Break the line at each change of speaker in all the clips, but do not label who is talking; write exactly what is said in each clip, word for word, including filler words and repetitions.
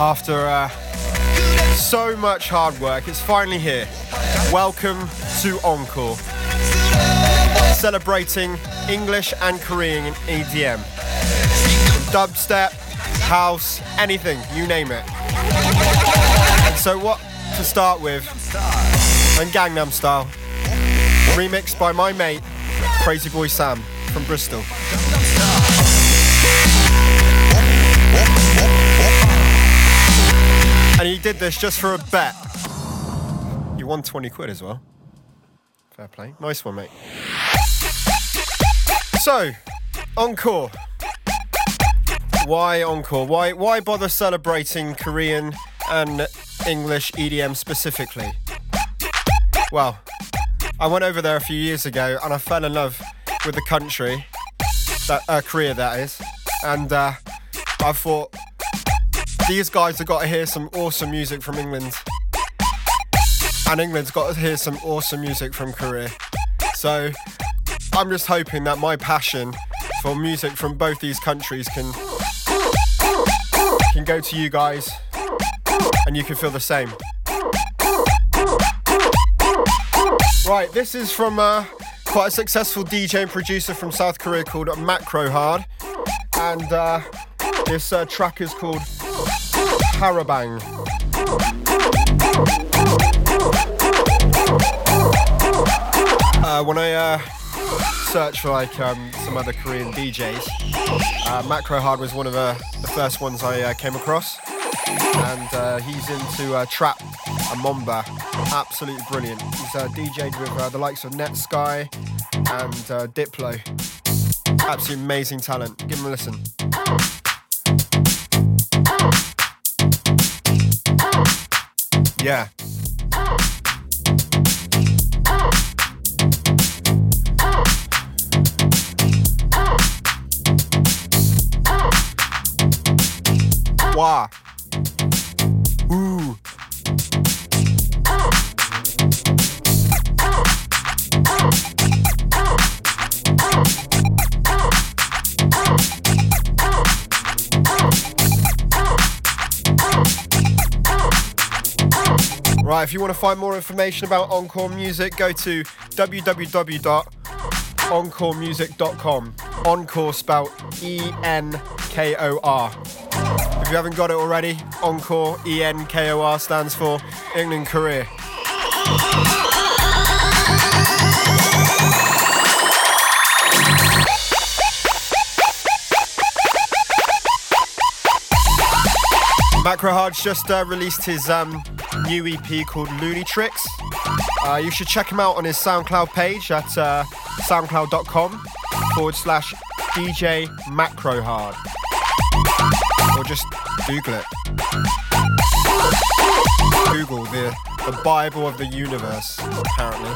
After uh, so much hard work, it's finally here. Welcome to Encore. Celebrating English and Korean E D M. Dubstep, house, anything, you name it. And so what to start with, and Gangnam Style, remixed by my mate, Crazy Boy Sam from Bristol. And he did this just for a bet. You won twenty quid as well. Fair play. Nice one, mate. So, Encore. Why Encore? Why why bother celebrating Korean and English E D M specifically? Well, I went over there a few years ago and I fell in love with the country, that uh, Korea that is, and uh, I thought these guys have got to hear some awesome music from England, and England's got to hear some awesome music from Korea. So I'm just hoping that my passion for music from both these countries can can go to you guys and you can feel the same. Right, this is from uh, quite a successful D J and producer from South Korea called Macro Hard, and uh, this uh, track is called Harabang. Uh, when I uh, search for like um, some other Korean D Js, uh, Macro Hard was one of uh, the first ones I uh, came across, and uh, he's into uh, trap and Momba. Absolutely brilliant. He's uh, D J'd with uh, the likes of Netsky and uh, Diplo. Absolutely amazing talent. Give him a listen. Yeah. Wow. Ooh. Right, if you want to find more information about Encore Music, go to w w w dot encore music dot com. Encore spelled E N K O R. If you haven't got it already, Encore, E N K O R, stands for England Korea. Macro Hard's just uh, released his um, new E P called Looney Tricks. Uh, you should check him out on his SoundCloud page at uh, soundcloud.com forward slash DJ Macro Hard. Or just Google it. Google the, the Bible of the universe, apparently.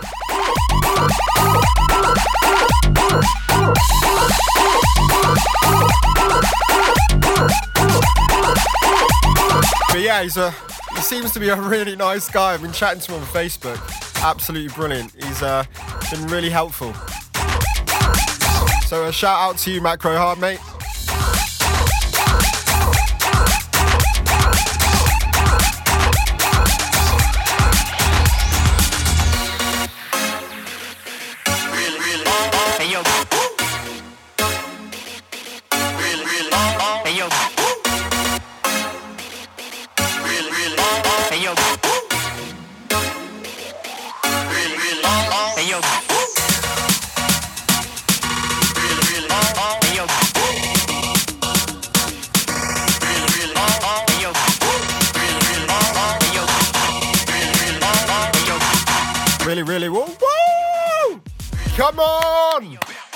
But yeah, he's a, he seems to be a really nice guy. I've been chatting to him on Facebook. Absolutely brilliant. He's uh, been really helpful. So a shout out to you, Macro Hard, mate. Really, really, woo, woo! Come on!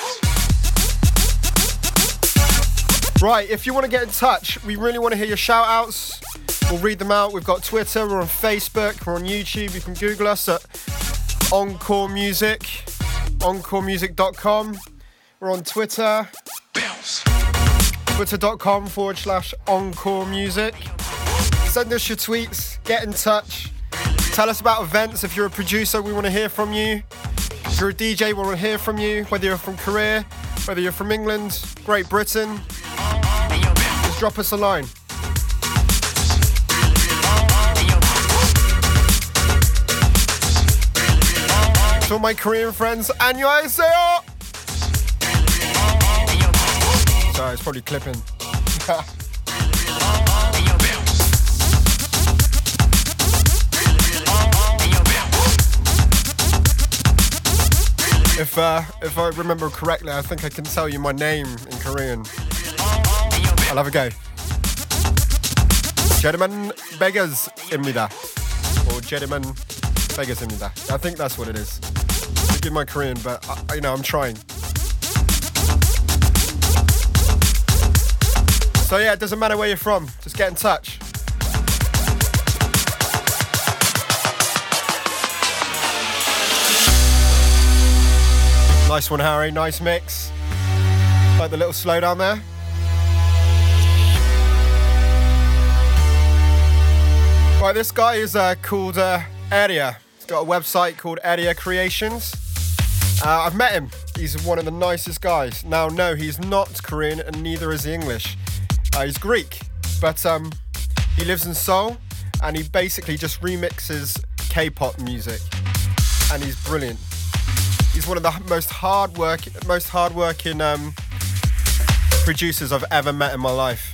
Right, if you want to get in touch, we really want to hear your shout outs. We'll read them out. We've got Twitter, we're on Facebook, we're on YouTube. You can Google us at Encore Music, encore music dot com. We're on Twitter, twitter.com forward slash Encore Music. Send us your tweets, get in touch. Tell us about events. If you're a producer, we want to hear from you. If you're a D J, we want to hear from you. Whether you're from Korea, whether you're from England, Great Britain, just drop us a line. all my Korean friends, 안녕하세요! Sorry, it's probably clipping. If uh, if I remember correctly, I think I can tell you my name in Korean. I'll have a go. Gentleman Beggars입니다. Or Gentleman Beggars입니다. I think that's what it is. Forgive my Korean, but I, you know, I'm trying. So yeah, it doesn't matter where you're from. Just get in touch. Nice one, Harry. Nice mix. Like the little slowdown there. Right, this guy is uh, called uh, Area. He's got a website called Area Creations. Uh, I've met him. He's one of the nicest guys. Now, no, he's not Korean, and neither is he English. Uh, he's Greek, but um, he lives in Seoul, and he basically just remixes K-pop music, and he's brilliant. He's one of the most hard work, most hard-working um, producers I've ever met in my life.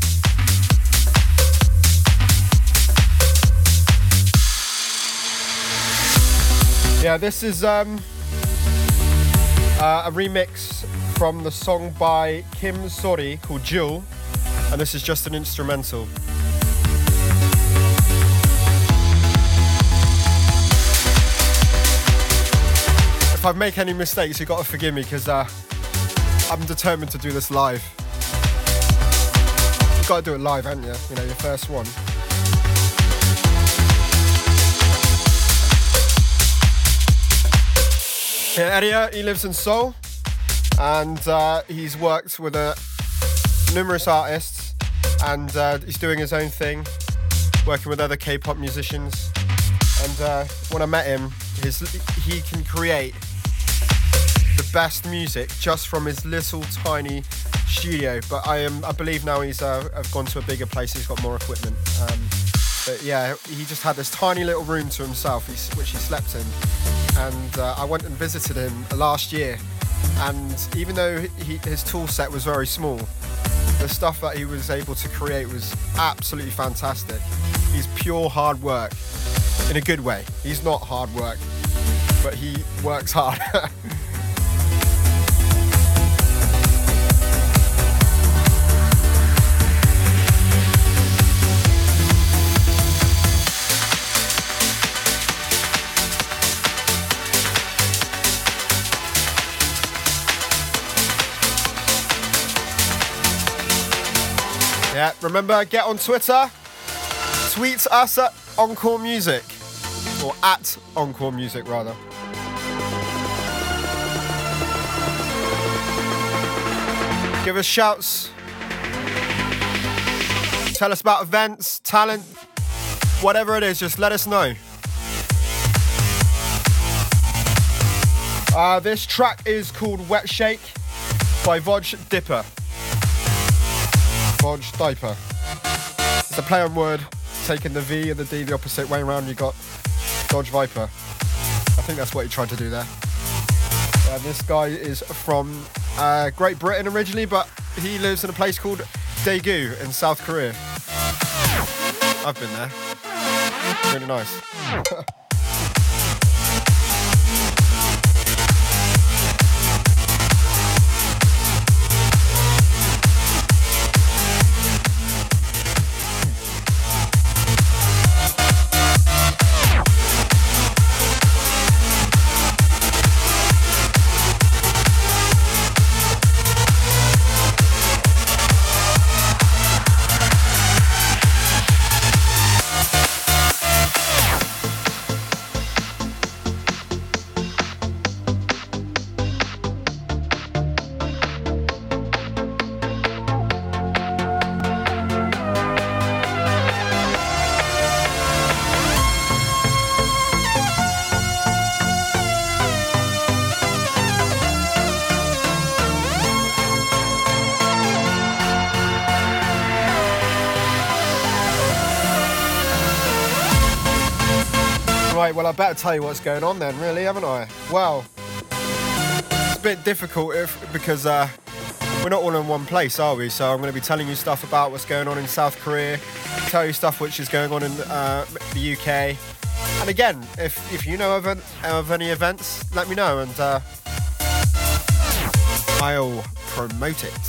Yeah, this is um, uh, a remix from the song by Kim Sori called Jewel, and this is just an instrumental. If I make any mistakes, you've got to forgive me, because uh, I'm determined to do this live. You've got to do it live, haven't you? You know, your first one. Yeah, Area, he lives in Seoul, and uh, he's worked with uh, numerous artists, and uh, he's doing his own thing, working with other K-pop musicians. And uh, when I met him, his, he can create the best music just from his little tiny studio. But I am, I believe now he's uh, have gone to a bigger place. He's got more equipment. Um, but yeah, he just had this tiny little room to himself, which he slept in. And uh, I went and visited him last year. And even though he, his tool set was very small, the stuff that he was able to create was absolutely fantastic. He's pure hard work. In a good way. He's not hard work, but he works hard. Yeah, remember, get on Twitter, tweet us at Encore Music, or at Encore Music rather. Give us shouts, tell us about events, talent, whatever it is, just let us know. Uh, this track is called Wet Shake by Vodge Dipper. Vodge Dipper. It's a play on word, taking the V and the D the opposite way around, you got Dodge Viper. I think that's what he tried to do there. Uh, this guy is from uh, Great Britain originally, but he lives in a place called Daegu in South Korea. I've been there. Really nice. Right, well, I better tell you what's going on then, really, haven't I? Well, it's a bit difficult if, because uh, we're not all in one place, are we? So I'm going to be telling you stuff about what's going on in South Korea, tell you stuff which is going on in uh, the U K. And again, if, if you know of, an, of any events, let me know and uh, I'll promote it.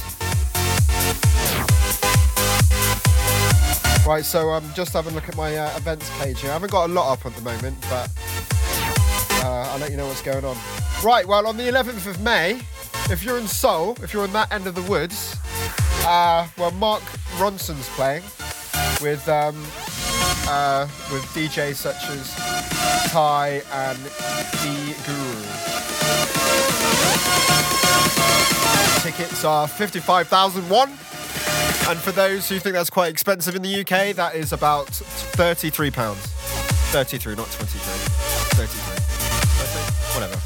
Right, so I'm um, just having a look at my uh, events page here. I haven't got a lot up at the moment, but uh, I'll let you know what's going on. Right, well, on the eleventh of May, if you're in Seoul, if you're in that end of the woods, uh, well, Mark Ronson's playing with um, uh, with D Js such as Ty and The Guru. Tickets are fifty-five thousand won. And for those who think that's quite expensive in the U K, that is about thirty-three pounds. thirty-three, not twenty-three. thirty-three. Whatever.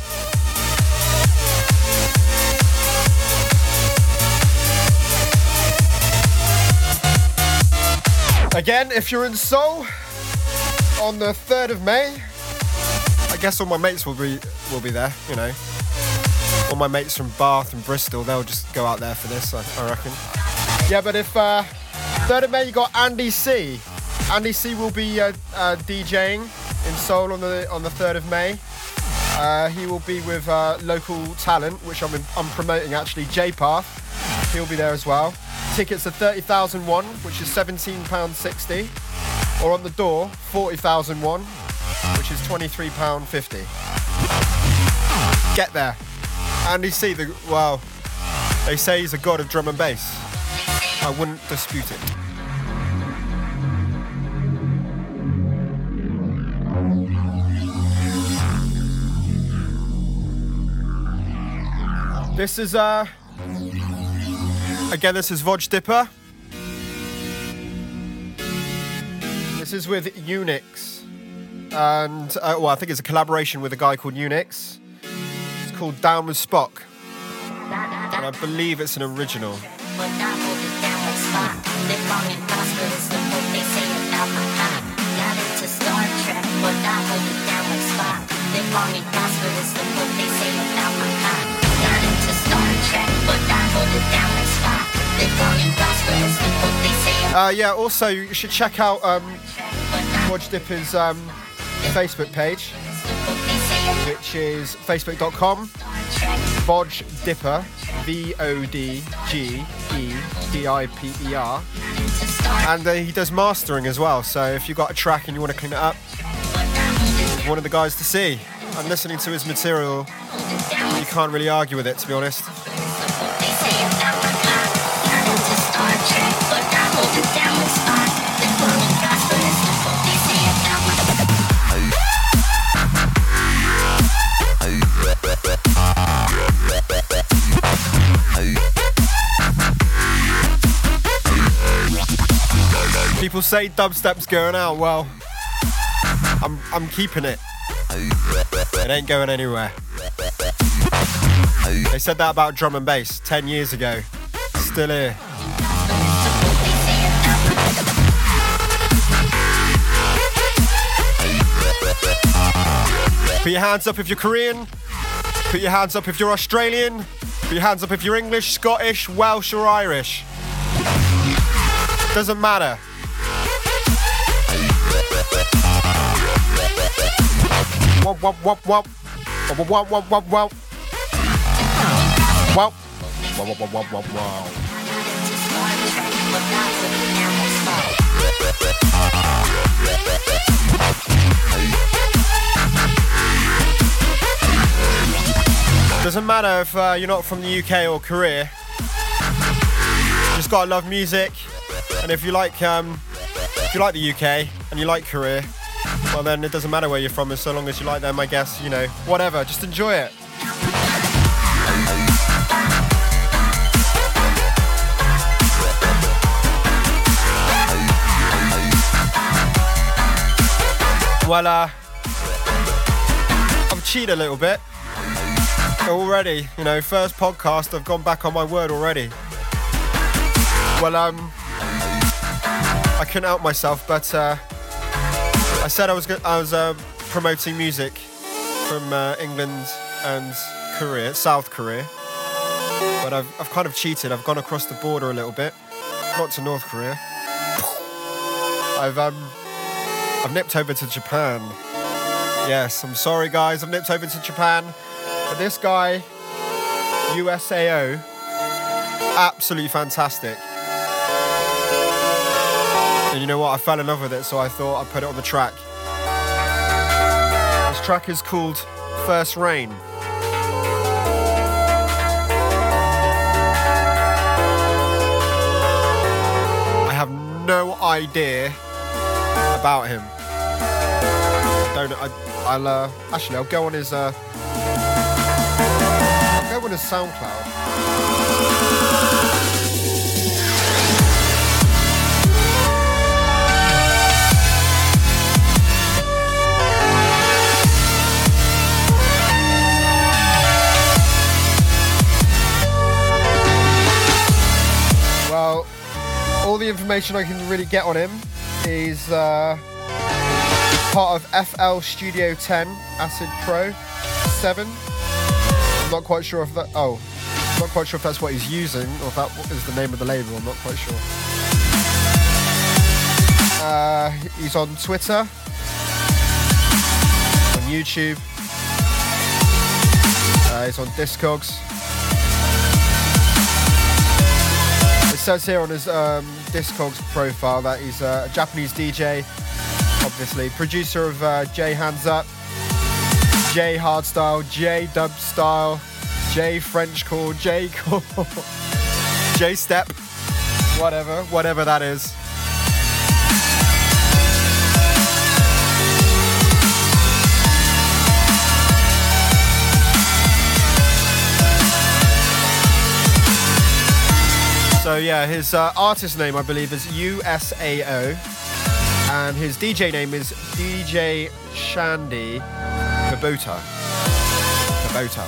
Again, if you're in Seoul on the third of May, I guess all my mates will be will be there, you know. All my mates from Bath and Bristol, they'll just go out there for this, I, I reckon. Yeah, but if uh, third of May you got Andy C. Andy C will be uh, uh, DJing in Seoul on the on the third of May. Uh, he will be with uh, local talent, which I'm I'm promoting actually. J-Path, he'll be there as well. Tickets are thirty thousand won, which is seventeen pounds sixty, or on the door forty thousand won, which is twenty-three pounds fifty. Get there. Andy C. The well, they say he's a god of drum and bass. I wouldn't dispute it. This is, uh, again, this is Vodge Dipper. This is with Unix. And, uh, well, I think it's a collaboration with a guy called Unix. It's called Down with Spock. And I believe it's an original. They call me prosperous, the what they say about my kind. Got into Star Trek, but I hold it down like Spock. They call me prosperous, the what they say about my kind. Got into Star Trek, but I hold it down like Spock. They call me prosperous, the what they say about. Uh, yeah, also you should check out um, Vodge Dipper's um, Facebook page, which is facebook dot com Vodge Dipper, V O D G E D I P E R, and uh, he does mastering as well, so if you've got a track and you want to clean it up, he's one of the guys to see. And listening to his material, you can't really argue with it, to be honest. People say dubstep's going out. Well, I'm I'm keeping it. It ain't going anywhere. They said that about drum and bass ten years ago. Still here. Put your hands up if you're Korean. Put your hands up if you're Australian. Put your hands up if you're English, Scottish, Welsh or Irish. Doesn't matter. Wop wop wop wop wop wop wop wop wop wop wop wop wop wop wop. Doesn't matter if uh, you're not from the U K or Korea. You just gotta love music, and if you like um, if you like the U K and you like Korea, well then it doesn't matter where you're from, as so long as you like them, I guess, you know, whatever, just enjoy it. Well, uh, I've cheated a little bit already, you know, first podcast, I've gone back on my word already. Well, um, I couldn't help myself, but uh, I said I was go- I was uh, promoting music from uh, England and Korea, South Korea. But I've, I've kind of cheated. I've gone across the border a little bit. Not to North Korea. I've um, I've nipped over to Japan. Yes, I'm sorry guys, I've nipped over to Japan. But this guy, U S A O, absolutely fantastic. And you know what, I fell in love with it, so I thought I'd put it on the track. This track is called First Rain. I have no idea about him. Don't I? I'll uh, actually I'll go on his uh, I'll go on his SoundCloud. Well, all the information I can really get on him is uh, part of F L Studio ten Acid Pro seven. I'm not quite sure if that. Oh, I'm not quite sure if that's what he's using or if that is the name of the label. I'm not quite sure. Uh, he's on Twitter, on YouTube. Uh, he's on Discogs. It says here on his um, Discogs profile that he's a Japanese D J, obviously. Producer of uh, J Hands Up, J Hardstyle, J Dubstyle, J Frenchcore, J Core, J Step, whatever, whatever that is. So yeah, his uh, artist name I believe is U S A O, and his D J name is D J Shandy Kubota. Kubota.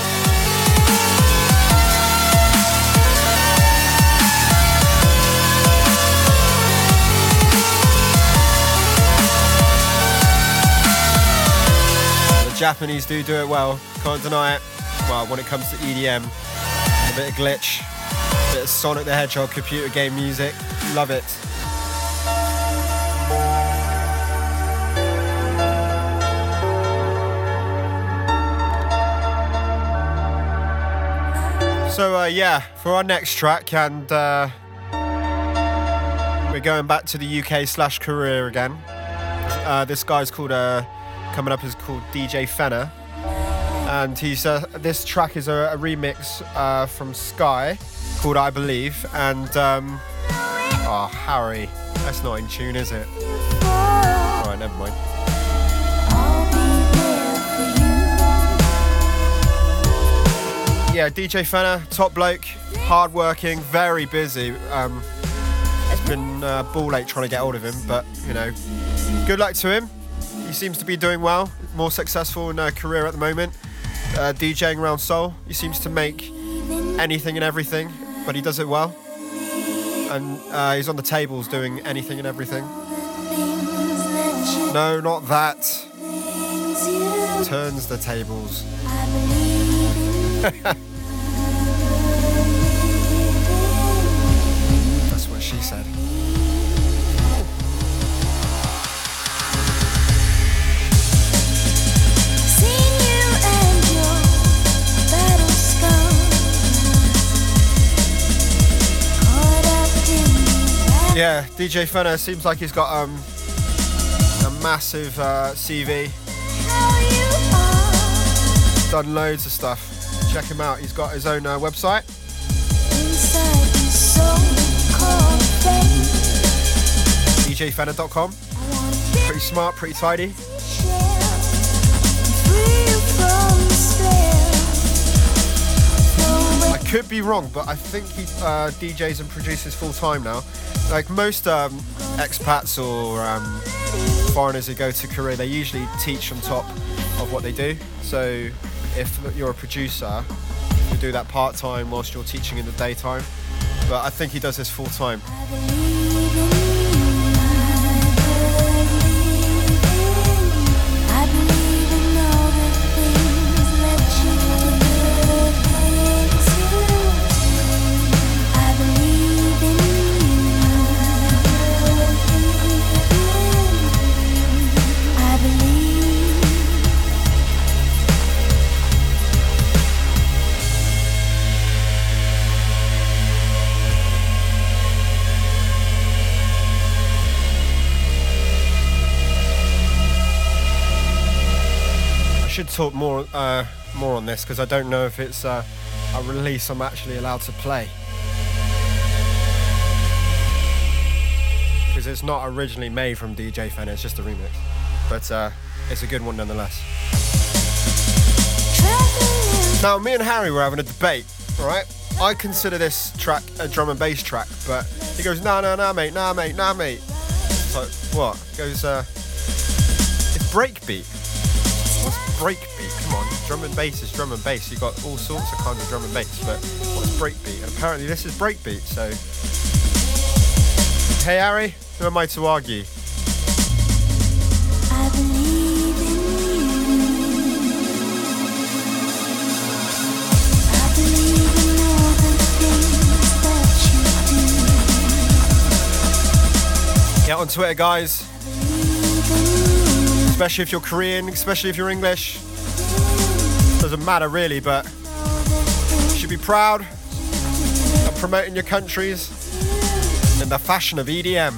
The Japanese do do it well, can't deny it. Well, when it comes to E D M, a bit of glitch. Bit of Sonic the Hedgehog computer game music, love it. So uh, yeah, for our next track, and uh, we're going back to the U K slash Korea again. Uh, this guy's called, uh, coming up is called D J Fenner, and he's uh, this track is a, a remix uh, from Sky, called I Believe, and um, oh Harry, that's not in tune, is it? Alright, never mind. Yeah, D J Fenner, top bloke, hard working, very busy. Um, it's been uh, ball ache trying to get hold of him, but you know, good luck to him. He seems to be doing well, more successful in a career at the moment. Uh, DJing around Seoul, he seems to make anything and everything, but he does it well, and uh, he's on the tables doing anything and everything. No, not that. Turns the tables. That's what she said. Yeah, D J Fenner seems like he's got um, a massive uh, C V. He's done loads of stuff. Check him out. He's got his own uh, website. D J Fenner dot com. Pretty smart, pretty tidy. I could be wrong, but I think he uh, D Js and produces full time now. Like most um, expats or um, foreigners who go to Korea, they usually teach on top of what they do. So if you're a producer, you do that part-time whilst you're teaching in the daytime. But I think he does this full-time. should talk more uh, more on this because I don't know if it's uh, a release I'm actually allowed to play. Because it's not originally made from D J Fen, it's just a remix. But uh, it's a good one nonetheless. Now, me and Harry were having a debate, right? I consider this track a drum and bass track, but he goes, nah, nah, nah, mate, nah, mate, nah, mate. It's like, what? He goes, uh, it's breakbeat. What's breakbeat? Come on, drum and bass is drum and bass. You've got all sorts of kinds of drum and bass, but what's breakbeat? And apparently this is breakbeat, so... Hey, Harry, who am I to argue?
I believe in you. I believe in all the things that you do.
Get on Twitter, guys. Especially if you're Korean, especially if you're English. Doesn't matter really, but you should be proud of promoting your countries in the fashion of E D M.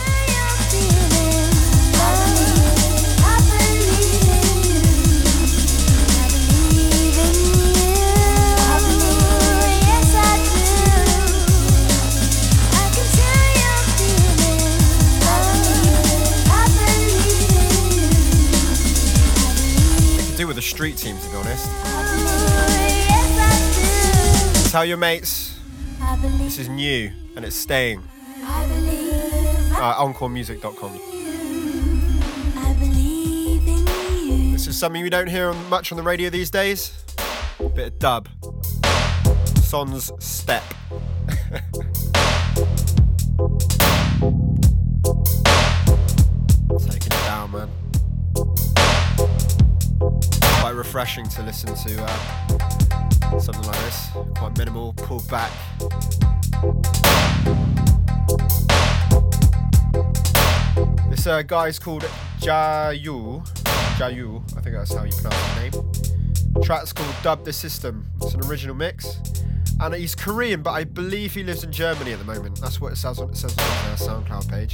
With the street team, to be honest. Tell your mates this is new and it's staying. Uh, encore music dot com. This is something we don't hear much on the radio these days. A bit of dub. Son's Step. Taking it down, man. Quite refreshing to listen to uh, something like this. Quite minimal, pulled back. This uh, guy's called Jayu. Jayu, I think that's how you pronounce his name. The track's called Dub the System. It's an original mix. And he's Korean, but I believe he lives in Germany at the moment. That's what it says on, it says on the SoundCloud page.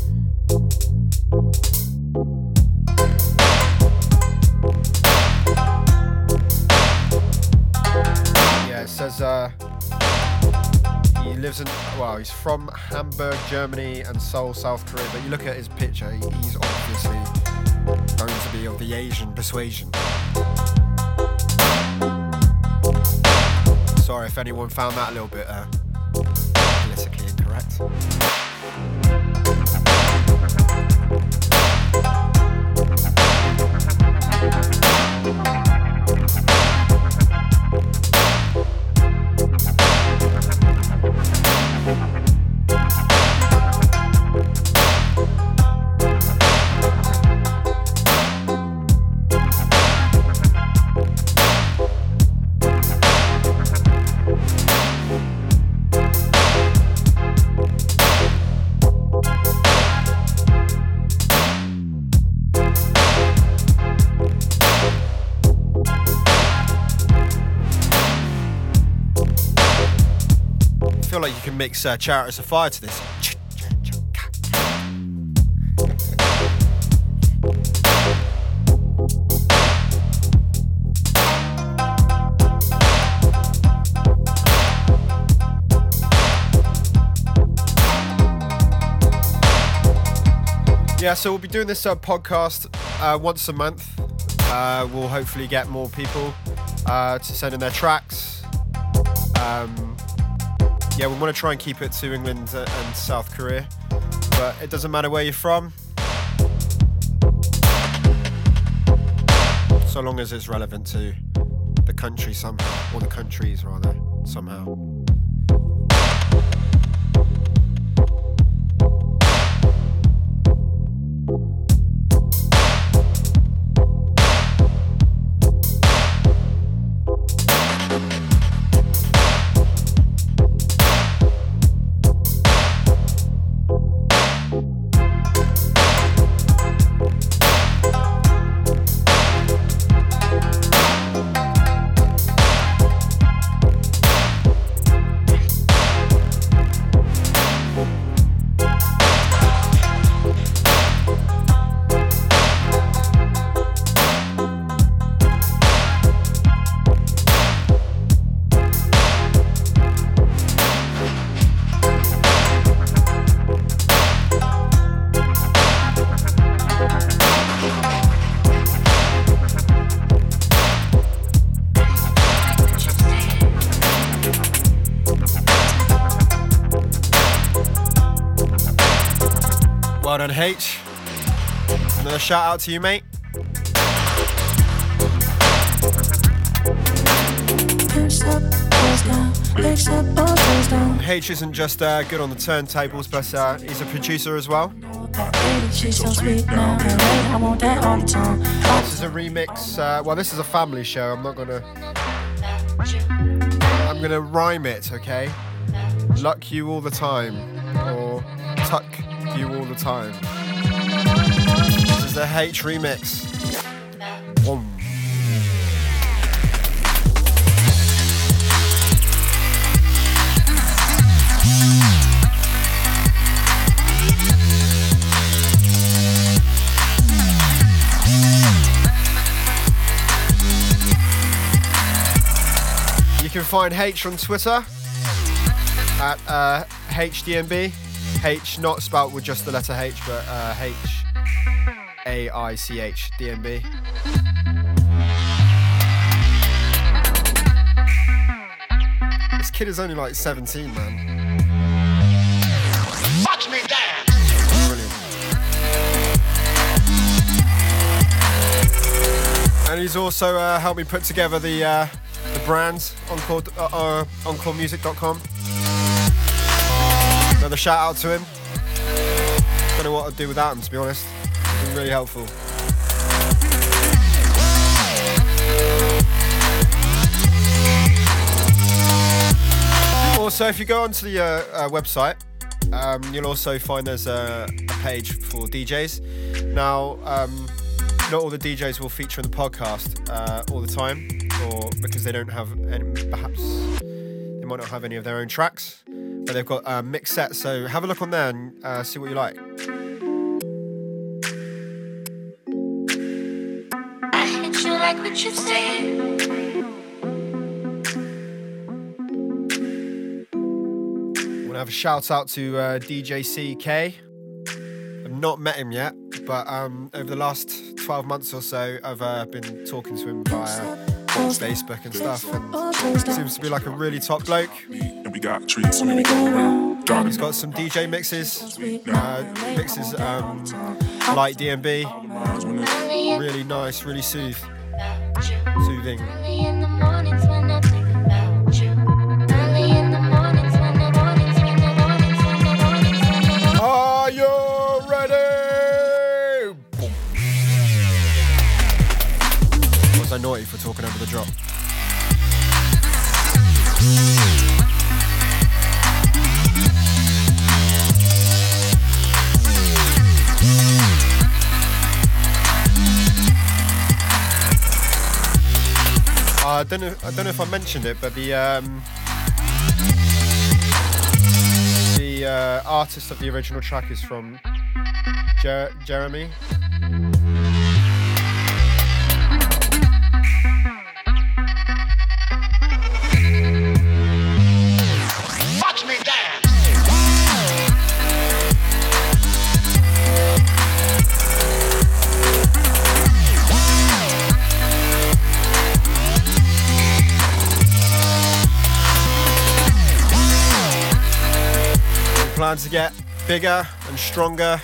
Yeah, it says uh, he lives in, well, he's from Hamburg, Germany and Seoul, South Korea. But you look at his picture, he's obviously going to be of the Asian persuasion. Sorry if anyone found that a little bit uh, politically incorrect. I feel like you can mix uh, Chariots of Fire to this. Yeah, so we'll be doing this uh, podcast uh, once a month. Uh, we'll hopefully get more people uh, to send in their tracks. Um, yeah, we want to try and keep it to England and South Korea, but it doesn't matter where you're from, so long as it's relevant to the country somehow, or the countries rather, somehow. Well done, H. Another shout out to you, mate. H isn't just uh, good on the turntables, but uh, he's a producer as well. This is a remix. Uh, well, this is a family show. I'm not gonna. I'm gonna rhyme it, okay? Luck you all the time, or tuck you all the time. This is the H remix. Boom. You can find H on Twitter at uh, H D M B. H not spelt with just the letter H, but uh, H A I C H D M B. This kid is only like seventeen, man. Watch me dance. Brilliant. And he's also uh, helped me put together the uh, the brand Encore uh, uh, Encore Music dot com. Another shout out to him. Don't know what I'd do without him, to be honest. He's been really helpful. Also, if you go onto the uh, uh, website, um, you'll also find there's a, a page for D Js. Now, um, not all the D Js will feature in the podcast uh, all the time, or because they don't have any, perhaps they might not have any of their own tracks, but they've got uh, mixed sets. So have a look on there and uh, see what you like.
I hit you like what you said.
I want to have a shout out to uh, D J C K. I've not met him yet, but um, over the last twelve months or so, I've uh, been talking to him via Facebook and stuff, and seems to be like a really top bloke.
We got treats when we go around.
He's got some D J mixes, uh, mixes um, like D M B. Really nice, really soothe, soothing. Are you ready? Was I naughty for talking over the drop? Uh, I don't know. I don't know if I mentioned it, but the um, the uh, artist of the original track is from Jer- Jeremy. Watch me dance. Plan to get bigger and stronger.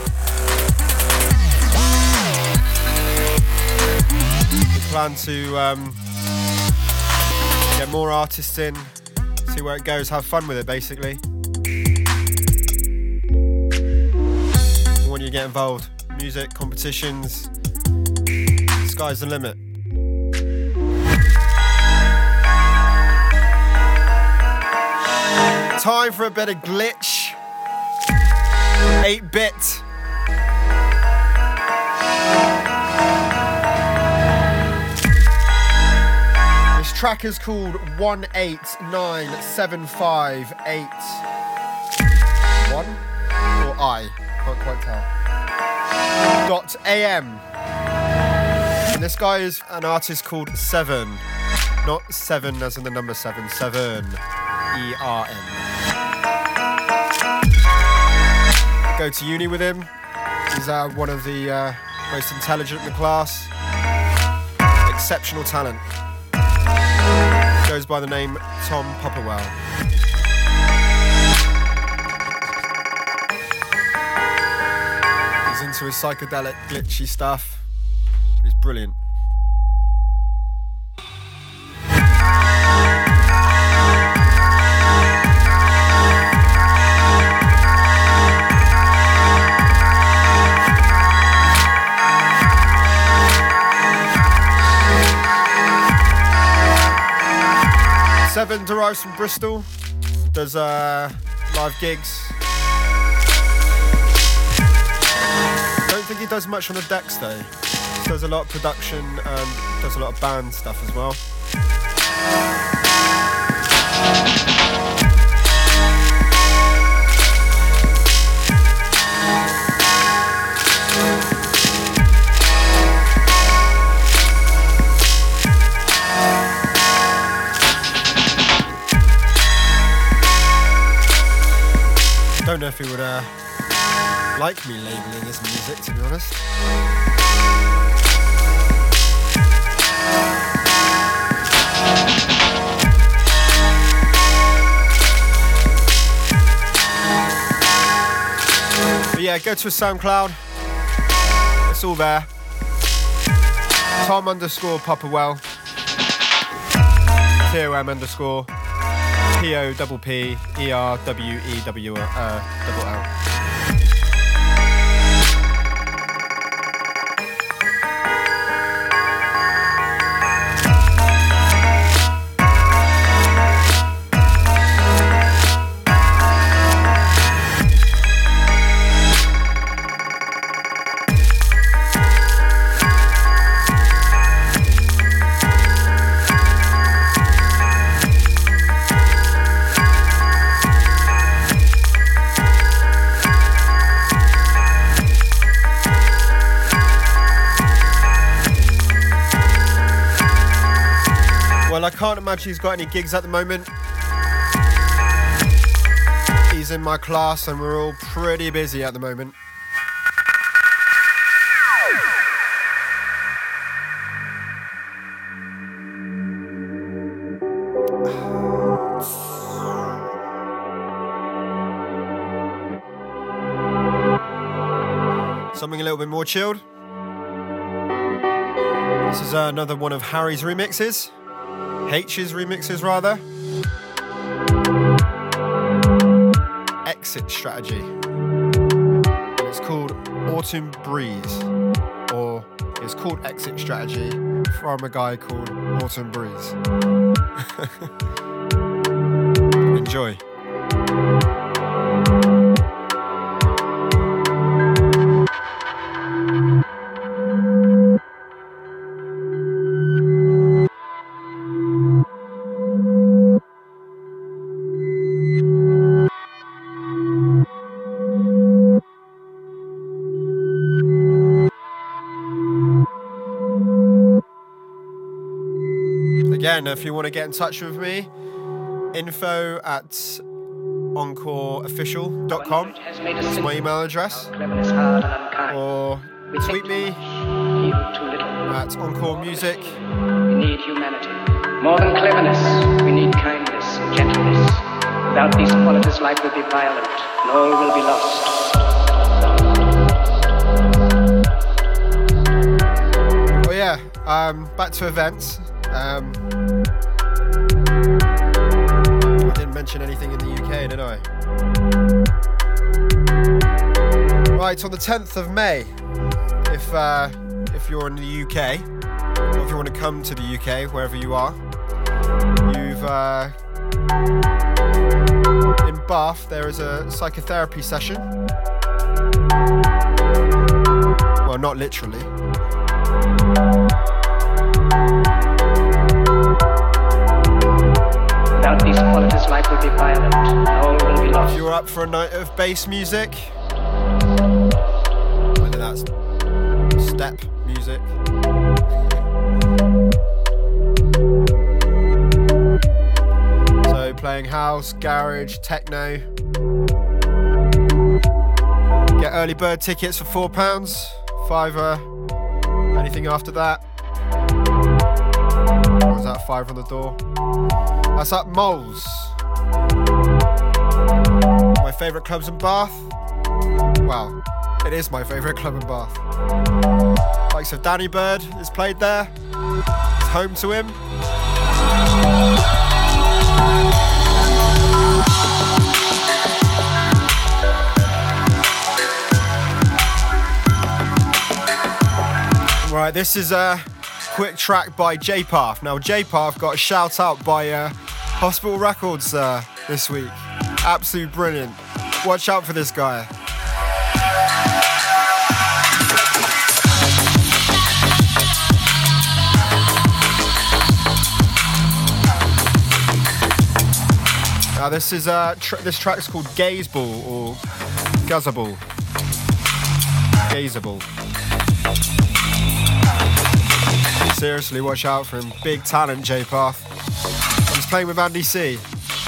We plan to um, get more artists in, see where it goes, have fun with it basically. We want you to get involved. Music, competitions, the sky's the limit. Time for a bit of glitch. eight bit. This track is called one eight nine seven five eight. One? Or I? Can't quite tell. Dot A M. And this guy is an artist called Seven. Not seven as in the number seven. Seven. E R N. Go to uni with him. He's uh, one of the uh, most intelligent in the class. Exceptional talent. Goes by the name Tom Popperwell. into his psychedelic, glitchy stuff. He's brilliant. Seven derives from Bristol, does uh, live gigs. Don't think he does much on the decks though. He does a lot of production and does a lot of band stuff as well. Don't know if he would uh, like me labelling his music, to be honest. But yeah, go to his SoundCloud. It's all there. Tom underscore Popperwell. T O M underscore P O P P E R W E W uh, double L. I can't imagine he's got any gigs at the moment. He's in my class and we're all pretty busy at the moment. Something a little bit more chilled. This is uh, another one of Harry's remixes. H's remixes, rather. Exit Strategy. And it's called Autumn Breeze. Or it's called Exit Strategy from a guy called Autumn Breeze. Enjoy. Again, if you want to get in touch with me, info at encore official dot com is my email address. Or tweet me at Encore Music.
We need humanity. More than cleverness, we need kindness and gentleness. Without these qualities, life will be violent and all will be lost.
Oh yeah, um, back to events. Um, I didn't mention anything in the U K, did I? Right, on the tenth of May, if uh, if you're in the U K, or if you want to come to the U K, wherever you are, you've uh, in Bath there is a psychotherapy session. Well, not literally.
Without these qualities, life will be violent, all will be lost.
If you're up for a night of bass music, whether that's step music, so playing house, garage, techno, get early bird tickets for four pounds, fiver, anything after that. Or was that five on the door? That's at Moles. My favourite clubs in Bath? Well, It is my favourite club in Bath. Likes of Danny Bird is played there. It's home to him. Right, this is a quick track by J-Path. Now, J-Path got a shout out by uh, Hospital Records uh, this week. Absolutely brilliant. Watch out for this guy. Now, this is uh, tr- this track's called Gazeball or Guzzable. Gazable. Seriously, watch out for him. Big talent, J-Path. He's playing with Andy C.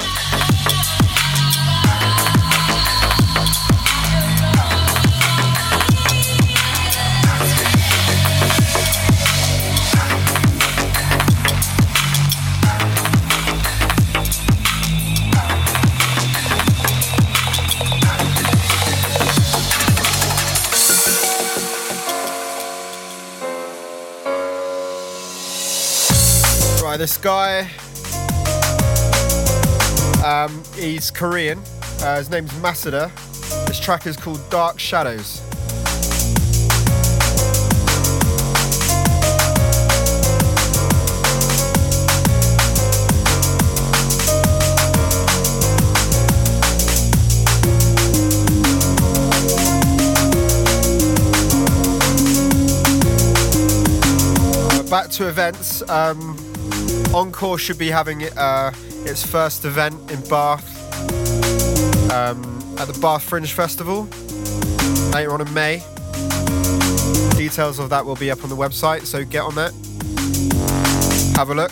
This guy, um, he's Korean. Uh, his name's Masada. This track is called Dark Shadows. Back to events. Um, Encore should be having uh, its first event in Bath um, at the Bath Fringe Festival later on in May. Details of that will be up on the website, so get on that. Have a look.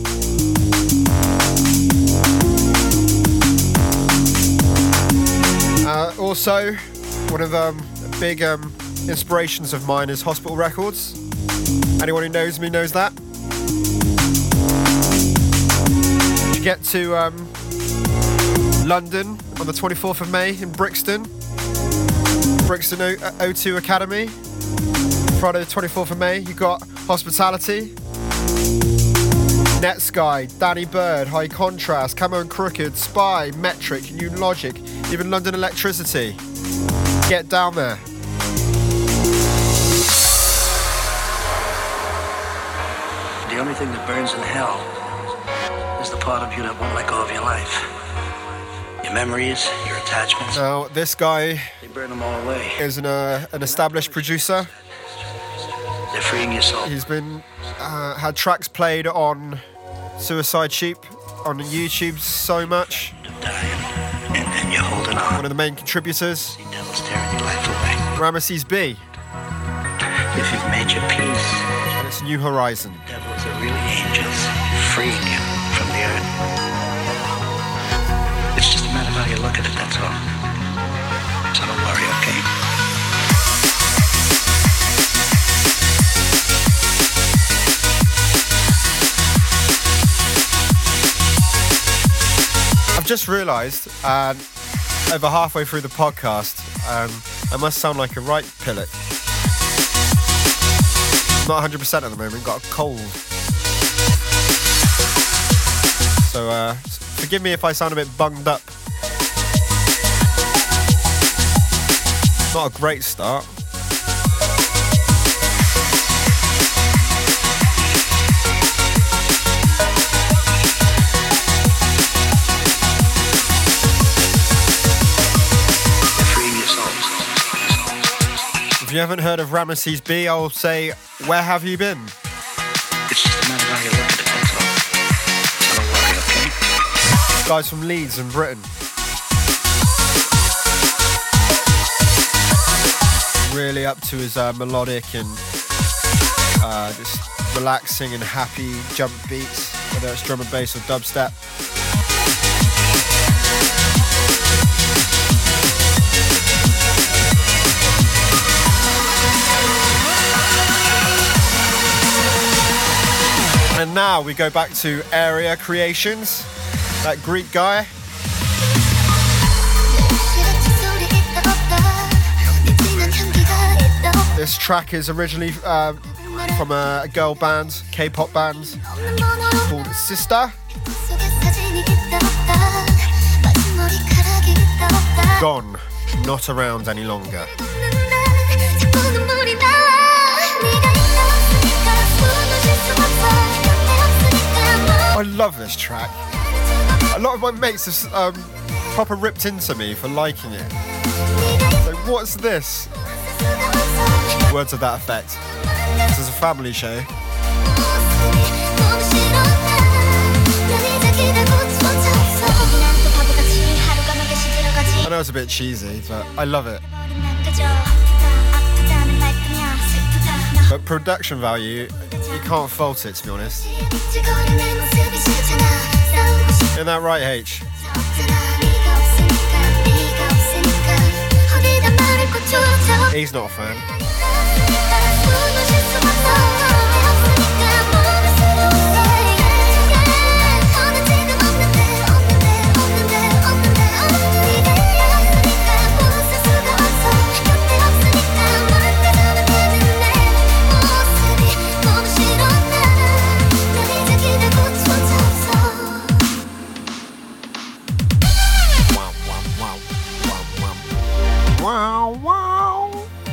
Uh, also, one of the um, big um, inspirations of mine is Hospital Records. Anyone who knows me knows that. Get to um, London on the twenty-fourth of May in Brixton. Brixton O two Academy. Friday the twenty-fourth of May, you got Hospitality, Netsky, Danny Bird, High Contrast, Camo and Crooked, Spy, Metric, New Logic, even London Electricity. Get down there.
The only thing that burns in hell is the part of you that won't let go of your life. Your memories, your attachments.
Now, this guy
they burn them all away.
is an, uh, an established producer.
They're freeing your soul.
He's been uh, had tracks played on Suicide Sheep on YouTube so much.
To die and, and, and you're holding on.
One of the main contributors.
See devils tearing your life away.
Ramesses B.
If you've made your peace,
And it's New Horizon.
devils are really angels, freeing you from the earth. It's just a matter of how you look at it, that's all. So don't worry, okay?
I've just realised, uh, over halfway through the podcast, um, I must sound like a right pillock. Not one hundred percent at the moment, got a cold. So uh, forgive me if I sound a bit bunged up. Not a great start. If you haven't heard of Ramesses B, I'll say, where have you been?
It's just a matter of how you look at it, that's all. So don't worry, okay?
Guys from Leeds in Britain. Really up to his uh, melodic and uh, just relaxing and happy jump beats, whether it's drum and bass or dubstep. And now we go back to Area Creations, that Greek guy.
시라친 소리 있다 없다 느끼는 향기
This track is originally uh, from a, a girl band, K-pop band called Sister. Gone, not around any longer. I love this track. A lot of my mates have um, proper ripped into me for liking it. So what's this? Words of that effect. This is a family show. I know it's a bit cheesy, but I love it. But production value, you can't fault it, to be honest. Isn't that right, H? He's not a fan. Wow, wow.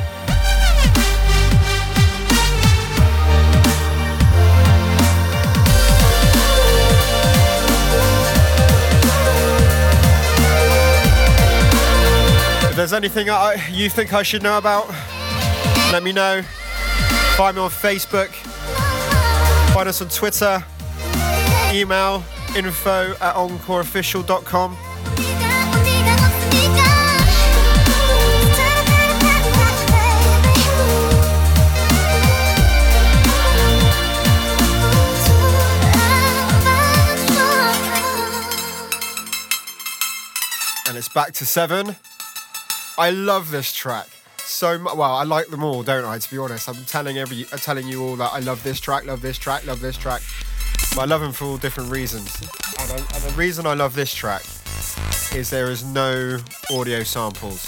If there's anything I, you think I should know about, let me know. Find me on Facebook. Find us on Twitter. Email info at encoreofficial dot com. And it's back to seven. I love this track so much. Well, I like them all, don't I? To be honest, I'm telling every, I'm telling you all that I love this track, love this track, love this track. But I love them for all different reasons. And, I, and the reason I love this track is there is no audio samples.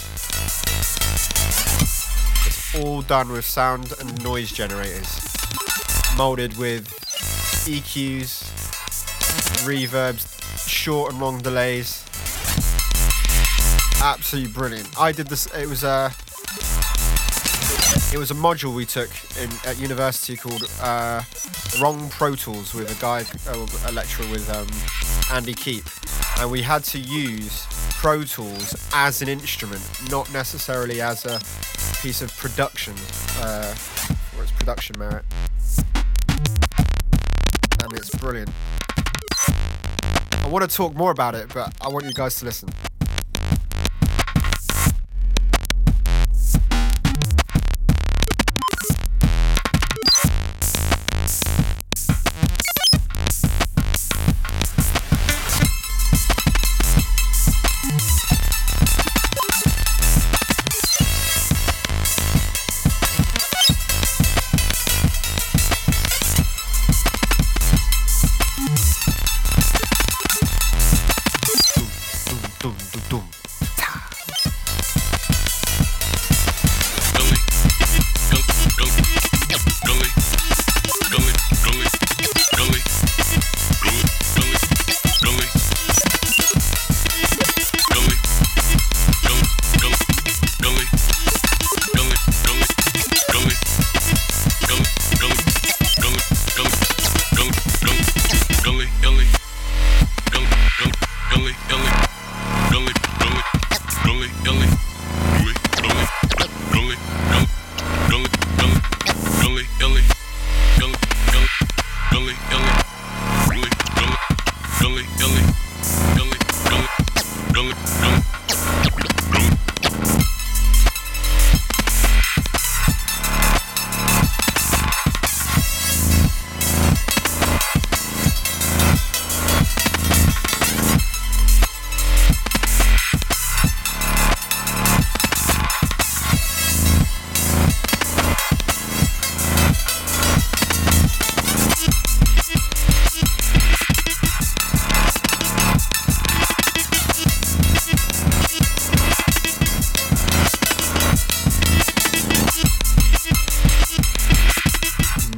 It's all done with sound and noise generators, molded with E Qs, reverbs, short and long delays. Absolutely brilliant. I did this. It was a. It was a module we took in at university called uh, Wrong Pro Tools with a guy, uh, a lecturer with um, Andy Keep, and we had to use Pro Tools as an instrument, not necessarily as a piece of production uh, for its production merit. And it's brilliant. I want to talk more about it, but I want you guys to listen. Dum,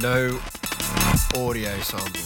No audio samples.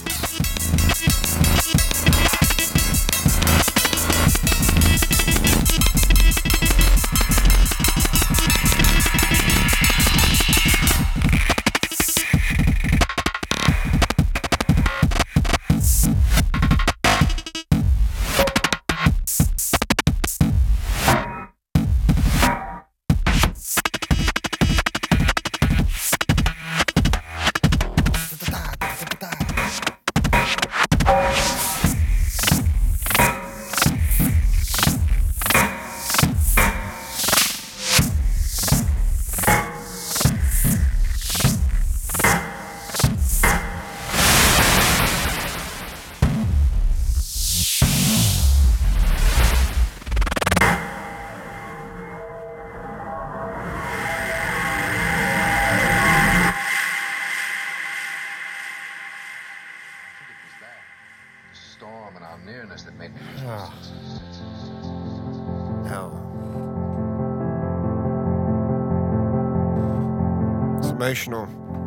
Emotional.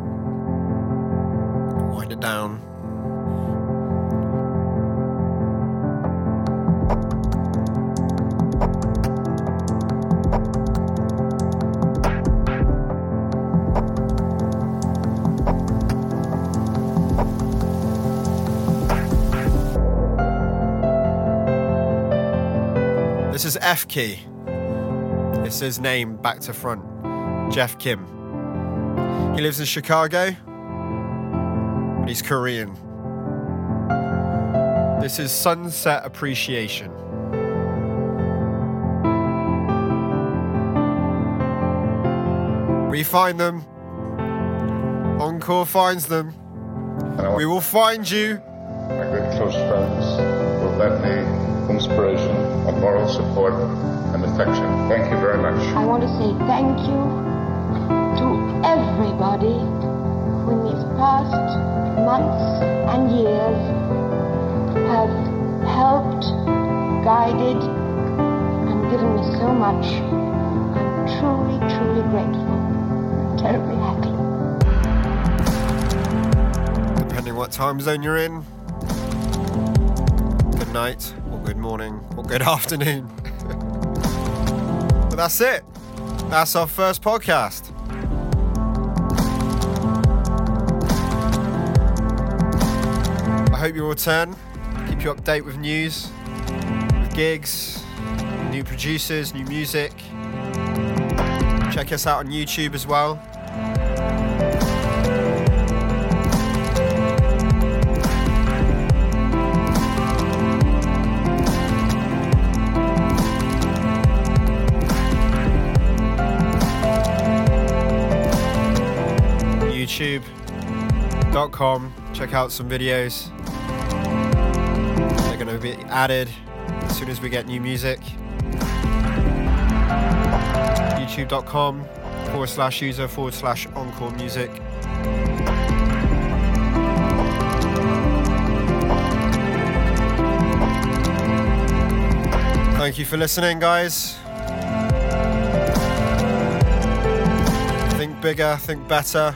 Wind it down. This is F Key. It's his name back to front. Jeff Kim. He lives in Chicago, but he's Korean. This is Sunset Appreciation. We find them. Encore finds them. We will find you.
My good close friends will lend me inspiration and moral support and affection. Thank you very much.
I want to say thank you to everybody who in these past months and years have helped, guided, and given me so much. I'm truly, truly grateful. Terribly happy.
Depending what time zone you're in, good night, or good morning, or good afternoon. But that's it. That's our first podcast. I hope you return. Keep you up to date with news, with gigs, new producers, new music. Check us out on YouTube as well. YouTube dot com. Check out some videos. They're going to be added as soon as we get new music. YouTube dot com forward slash user forward slash encore music. Thank you for listening, guys. Think bigger, think better.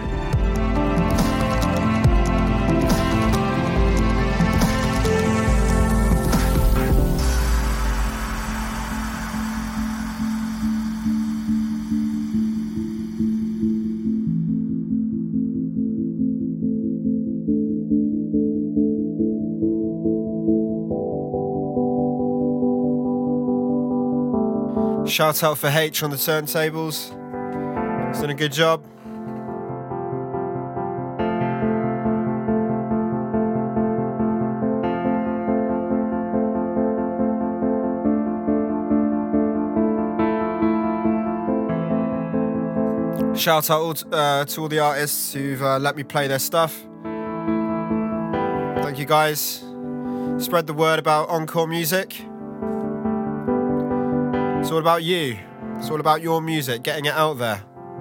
Shout out for H on the turntables. He's done a good job. Shout out uh, to all the artists who've uh, let me play their stuff. Thank you, guys. Spread the word about Encore Music. It's all about you. It's all about your music, getting it out there.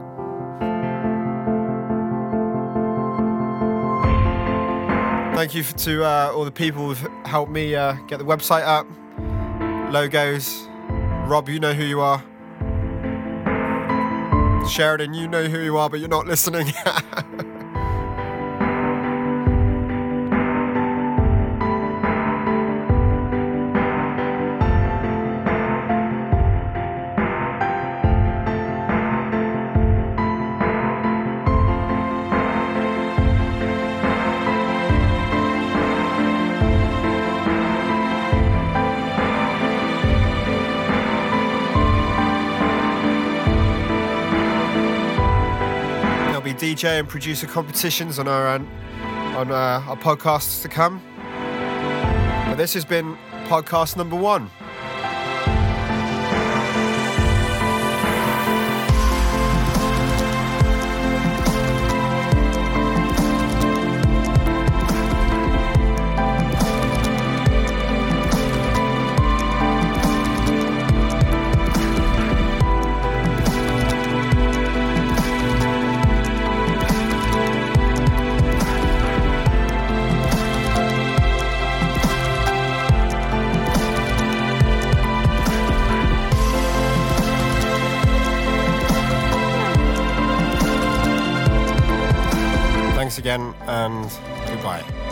Thank you to uh, all the people who've helped me uh, get the website up. Logos. Rob, you know who you are. Sheridan, you know who you are, but you're not listening. D J and producer competitions on our on uh, our podcasts to come. But this has been podcast number one. Thanks again, and goodbye.